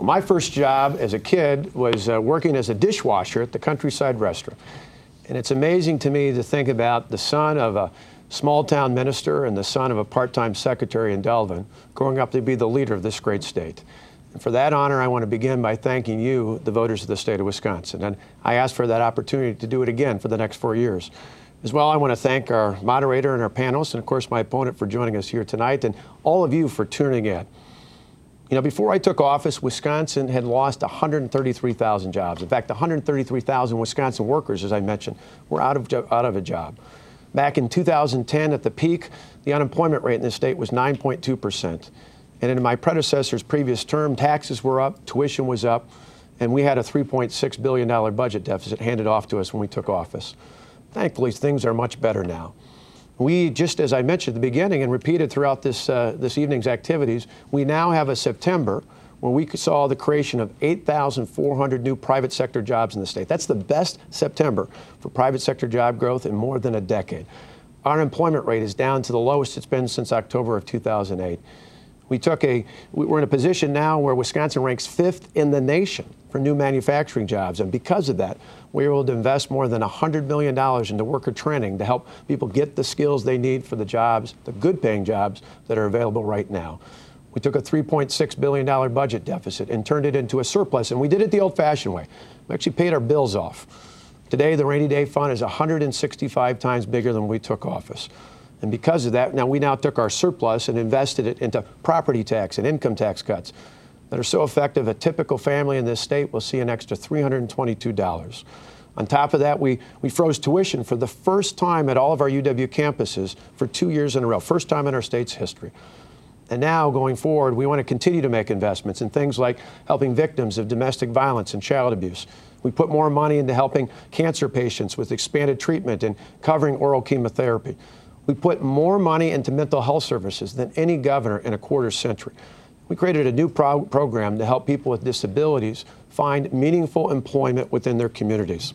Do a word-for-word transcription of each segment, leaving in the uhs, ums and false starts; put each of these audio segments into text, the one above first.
My first job as a kid was uh, working as a dishwasher at the Countryside Restaurant. And it's amazing to me to think about the son of a small-town minister and the son of a part-time secretary in Delavan growing up to be the leader of this great state. And for that honor, I want to begin by thanking you, the voters of the state of Wisconsin. And I ask for that opportunity to do it again for the next four years. As well, I want to thank our moderator and our panelists, and of course my opponent for joining us here tonight, and all of you for tuning in. You know, before I took office, Wisconsin had lost one hundred thirty-three thousand jobs. In fact, one hundred thirty-three thousand Wisconsin workers, as I mentioned, were out of, out of a job. Back in two thousand ten, at the peak, the unemployment rate in the state was nine point two percent. And in my predecessor's previous term, taxes were up, tuition was up, and we had a three point six billion dollar budget deficit handed off to us when we took office. Thankfully, things are much better now. We, just as I mentioned at the beginning and repeated throughout this, uh, this evening's activities, we now have a September where we saw the creation of eight thousand four hundred new private sector jobs in the state. That's the best September for private sector job growth in more than a decade. Our unemployment rate is down to the lowest it's been since October of two thousand eight. We took a, we're in a position now where Wisconsin ranks fifth in the nation for new manufacturing jobs. And because of that, we were able to invest more than one hundred million dollars into worker training to help people get the skills they need for the jobs, the good paying jobs that are available right now. We took a three point six billion dollar budget deficit and turned it into a surplus. And we did it the old fashioned way. We actually paid our bills off. Today, the rainy day fund is one hundred sixty-five times bigger than when we took office. And because of that, now we now took our surplus and invested it into property tax and income tax cuts that are so effective, a typical family in this state will see an extra three hundred twenty-two dollars. On top of that, we, we froze tuition for the first time at all of our U W campuses for two years in a row, first time in our state's history. And now, going forward, we want to continue to make investments in things like helping victims of domestic violence and child abuse. We put more money into helping cancer patients with expanded treatment and covering oral chemotherapy. We put more money into mental health services than any governor in a quarter century. We created a new pro program to help people with disabilities find meaningful employment within their communities.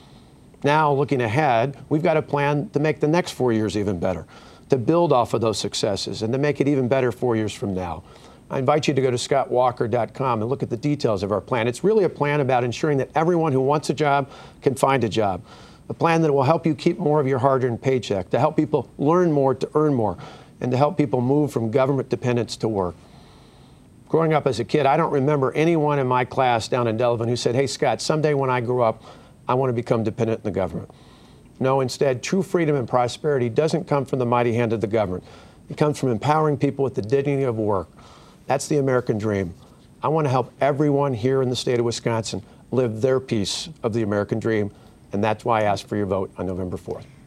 Now, looking ahead, we've got a plan to make the next four years even better, to build off of those successes and to make it even better four years from now. I invite you to go to scott walker dot com and look at the details of our plan. It's really a plan about ensuring that everyone who wants a job can find a job. A plan that will help you keep more of your hard-earned paycheck, to help people learn more, to earn more, and to help people move from government dependence to work. Growing up as a kid, I don't remember anyone in my class down in Delavan who said, "Hey, Scott, someday when I grow up, I want to become dependent in the government." No, instead, true freedom and prosperity doesn't come from the mighty hand of the government. It comes from empowering people with the dignity of work. That's the American dream. I want to help everyone here in the state of Wisconsin live their piece of the American dream. And that's why I ask for your vote on November fourth.